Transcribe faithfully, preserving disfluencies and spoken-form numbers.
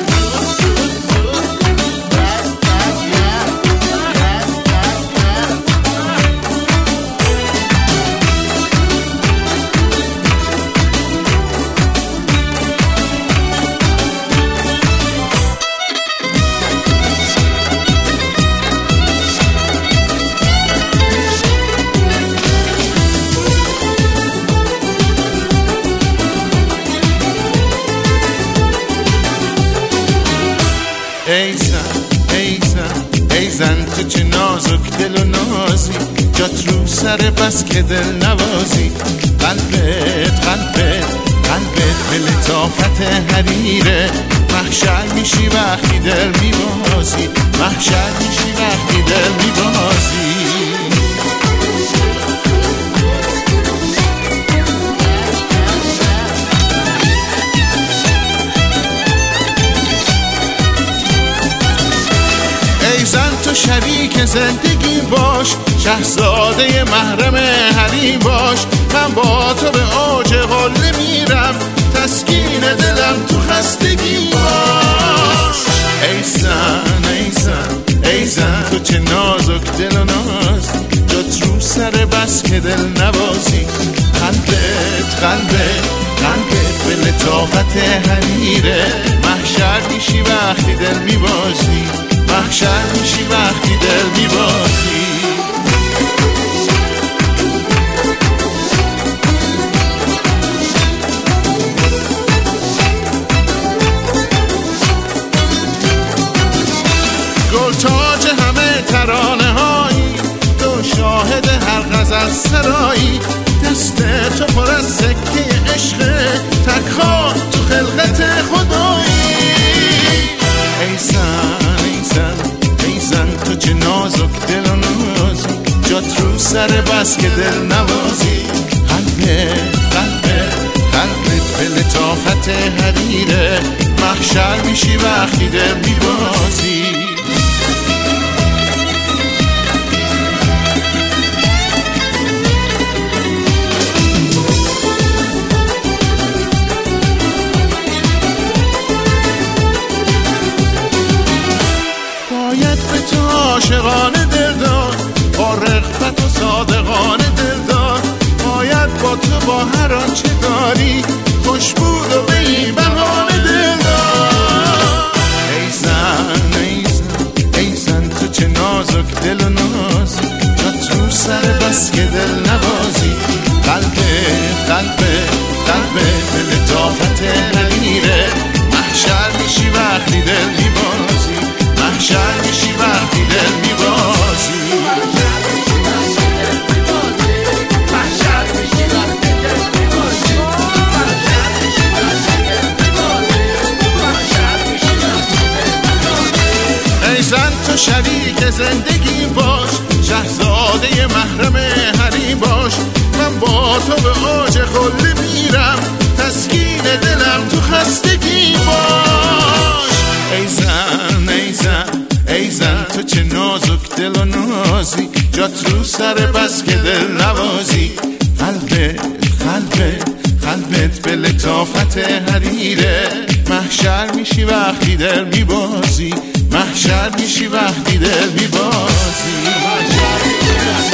ای زن ای زن ای زن تو چه نازک دل و نازی، جات رو سر بس که دل نوازی. قلبت قلبت قلبت به لطافت حریره، محشر میشی وقتی دل میبازی، محشر میشی وقتی دل میبازی. ای زن تو شریک زندگی باش، شهزاده محرم حریم باش. من با تو به اوج قله میرم، تسکین دلم تو خستگی باش. ای زن ای زن ای زن تو چه نازک دل و نازی، جات رو سر بس که دل نوازی. قلبت قلبت قلبت به لطافت حریره، محشر میشی وقتی دل میبازی، محشر میشی وقتی دل میبازی. گل تاج همه ترانه هایی، تو شاهد هر غزل سرایی. دست تو پر از سکه عشق، تکخواه تو خلقت خدایی. ای زن ای زن ای زن تو چه نازک دل و نازی، جات رو سر بس که دل نوازی. قلبت قلبت قلبت به لطافت حریره، محشر میشی وقتی دل میبازی. باید به تو عاشقانه دل داد، با رغبت و صادقانه دل داد. باید با تو با هر آنچه داری، خوشبود و به این بهانه دل داد. ای زن ای زن ای زن تو چه نازک دل و نازی، جات رو سر بس که دل نوازی. قلبت قلبت قلبت به لطافت حریره، محشر میشی وقتی دل میبازی، محشر میشی وقتی دل میبازی. ای زن تو شریک زندگی باش، شهزاده محرم حریم باش. من با تو به اوج قله میرم، تسکین دلم تو خستگی باش. ای زن ای زن ای زن تو چه نازک دل و نازی، جات رو سر بس که دل نوازی. قلبت قلبت قلبت به لطافت حریره، محشر میشی وقتی دل میبازی، محشر میشی وقتی دل میبازی.